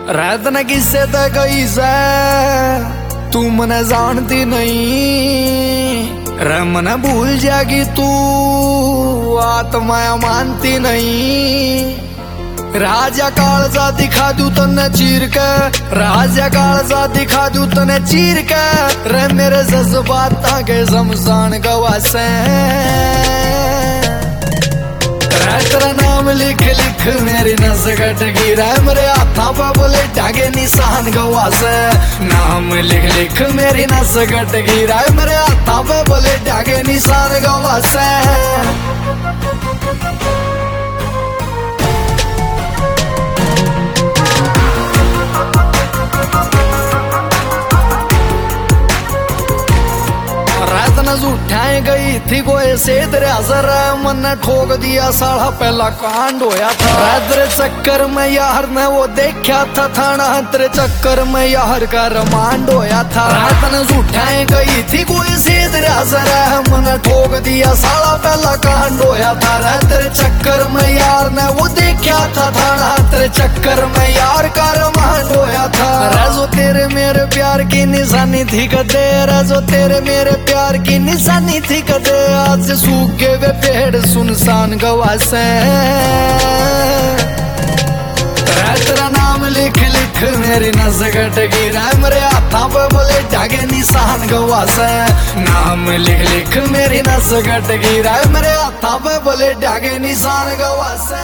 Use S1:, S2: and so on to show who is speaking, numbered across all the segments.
S1: रात न किससे तक गई से तू मने जानती नहीं रे मने भूल जाएगी तू आत्मा मानती नहीं। राजा कालजा दिखा दू तने चीर के राजा कालजा दिखा दू तने चीर के रे मेरे जज्बात के शमशान गवासे तेरा नाम लिख लिख मेरी नस कट गिरा मेरे हाथा पे बोले ढागे निशान गवासे नाम लिख लिख मेरी नस कट गिरा मेरे हाथा पे बोले ढागे निशान गवासे। उठाए गई थी कोई से तेरे असर मन ठोक दिया साला पहला कांड होया था तेरे चक्कर में यार ने वो देखा था थाना तेरे चक्कर में यार का रमांड होया था। रात उठाए गई थी कोई से तेरे असर मन ठोक दिया साला पहला कांड होया था तेरे चक्कर में यार ने वो देखा था थाना तेरे चक्कर में यार का रमांड होया था। रजो तेरे मेरे प्यार की निशानी थी कदे रजो तेरे मेरे प्यार की निशानी थी कदे आज सूखे वे पेड़ सुनसान गवासे तेरा नाम लिख लिख मेरी नस कट गिरा मेरे हाथा पे बोले ढागे निशान गवासे नाम लिख लिख मेरी नस कट गिरा मेरे हाथा पे बोले ढागे निशान गवासे।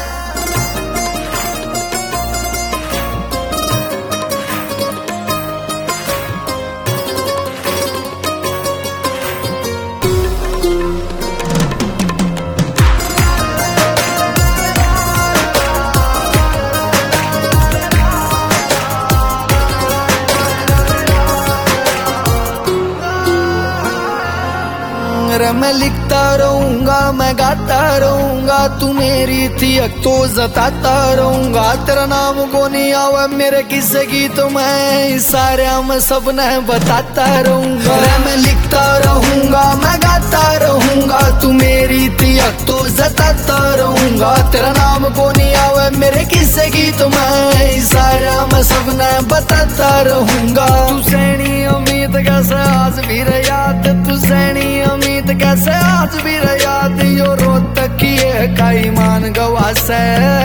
S1: मैं लिखता रहूंगा मैं गाता रहूंगा तू मेरी थी तो जताता रहूंगा तेरा नाम को नहीं आवा मेरे किस्से की तो मैं सारे में सबने बताता रहूंगा। मैं लिखता रहूंगा मैं गाता रहूंगा तू मेरी थी तो जताता रहूंगा तेरा नाम को नहीं आवा मेरे किस्से की तो मैं सारे में सबने बताता रहूंगा। तू सैनी उम्मीद कैसे आज भी याद तू सैनी उम्मीद कैसे आज भी याद यो रोत की का ईमान गवासे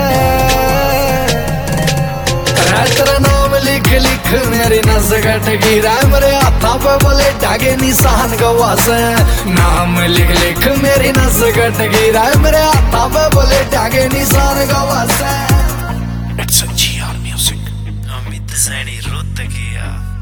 S1: तेरा नाम लिख लिख मेरी नस कट गिरा मेरे हाथा पे बोले ढागे निशान गवासे नाम लिख लिख मेरी नस कट गिरा मेरे हाथा पे बोले ढागे निशान गवासे।
S2: It's a GR music. Amit Saini रोत किया।